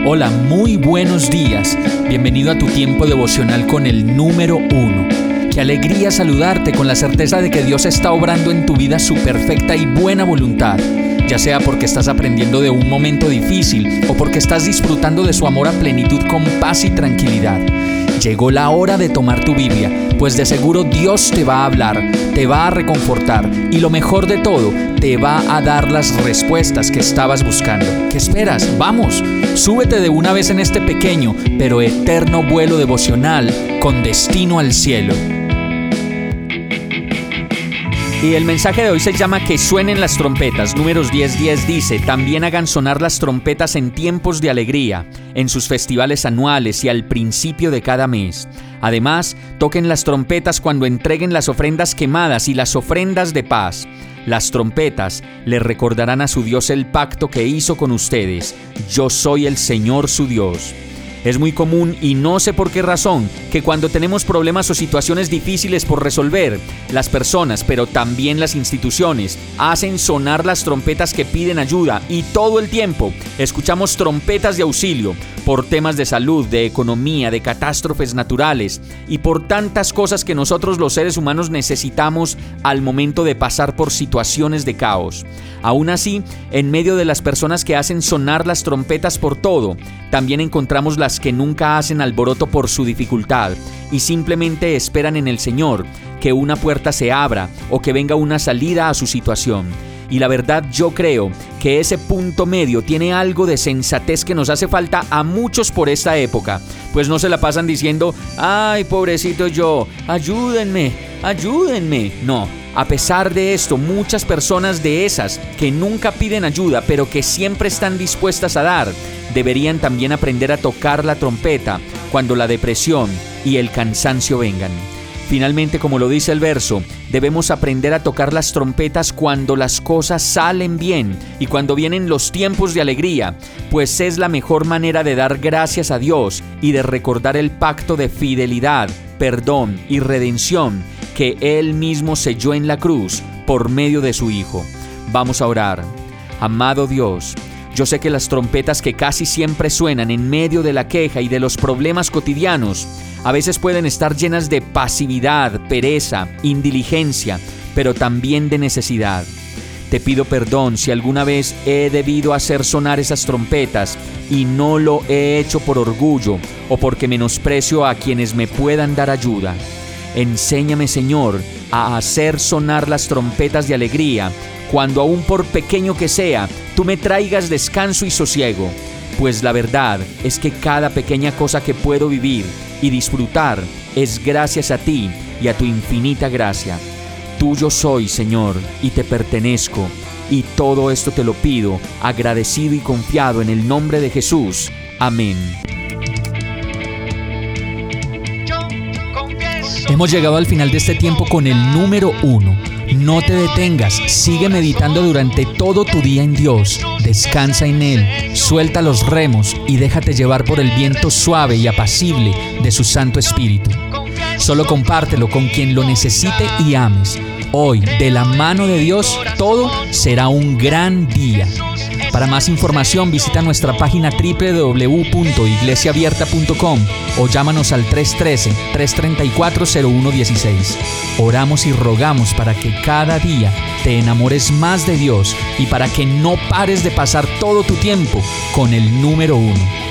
Hola, muy buenos días. Bienvenido a tu tiempo devocional con el número 1. Qué alegría saludarte con la certeza de que Dios está obrando en tu vida su perfecta y buena voluntad, ya sea porque estás aprendiendo de un momento difícil o porque estás disfrutando de su amor a plenitud con paz y tranquilidad. Llegó la hora de tomar tu Biblia, pues de seguro Dios te va a hablar, te va a reconfortar y lo mejor de todo, te va a dar las respuestas que estabas buscando. ¿Qué esperas? ¡Vamos! Súbete de una vez en este pequeño pero eterno vuelo devocional con destino al cielo. Y el mensaje de hoy se llama Que suenen las trompetas. Números 10:10 dice: también hagan sonar las trompetas en tiempos de alegría, en sus festivales anuales y al principio de cada mes. Además, toquen las trompetas cuando entreguen las ofrendas quemadas y las ofrendas de paz. Las trompetas le recordarán a su Dios el pacto que hizo con ustedes. Yo soy el Señor su Dios. Es muy común, y no sé por qué razón, que cuando tenemos problemas o situaciones difíciles por resolver, las personas, pero también las instituciones, hacen sonar las trompetas que piden ayuda, y todo el tiempo escuchamos trompetas de auxilio por temas de salud, de economía, de catástrofes naturales y por tantas cosas que nosotros los seres humanos necesitamos al momento de pasar por situaciones de caos. Aún así, en medio de las personas que hacen sonar las trompetas por todo, también encontramos las que nunca hacen alboroto por su dificultad y simplemente esperan en el Señor que una puerta se abra o que venga una salida a su situación. Y la verdad, yo creo que ese punto medio tiene algo de sensatez que nos hace falta a muchos por esta época, pues no se la pasan diciendo: ¡ay, pobrecito yo! ¡Ayúdenme! ¡Ayúdenme! No. A pesar de esto, muchas personas de esas que nunca piden ayuda, pero que siempre están dispuestas a dar, deberían también aprender a tocar la trompeta cuando la depresión y el cansancio vengan. Finalmente, como lo dice el verso, debemos aprender a tocar las trompetas cuando las cosas salen bien y cuando vienen los tiempos de alegría, pues es la mejor manera de dar gracias a Dios y de recordar el pacto de fidelidad, perdón y redención que Él mismo selló en la cruz por medio de su Hijo. Vamos a orar. Amado Dios, yo sé que las trompetas que casi siempre suenan en medio de la queja y de los problemas cotidianos a veces pueden estar llenas de pasividad, pereza, indiligencia, pero también de necesidad. Te pido perdón si alguna vez he debido hacer sonar esas trompetas y no lo he hecho por orgullo o porque menosprecio a quienes me puedan dar ayuda. Enséñame, Señor, a hacer sonar las trompetas de alegría cuando, aún por pequeño que sea, tú me traigas descanso y sosiego. Pues la verdad es que cada pequeña cosa que puedo vivir y disfrutar es gracias a ti y a tu infinita gracia. Tuyo soy, Señor, y te pertenezco, y todo esto te lo pido, agradecido y confiado en el nombre de Jesús. Amén. Hemos llegado al final de este tiempo con el número 1. No te detengas, sigue meditando durante todo tu día en Dios. Descansa en Él, suelta los remos y déjate llevar por el viento suave y apacible de su Santo Espíritu. Solo compártelo con quien lo necesite y ames. Hoy, de la mano de Dios, todo será un gran día. Para más información, visita nuestra página www.iglesiaabierta.com o llámanos al 313-334-0116. Oramos y rogamos para que cada día te enamores más de Dios y para que no pares de pasar todo tu tiempo con el número 1.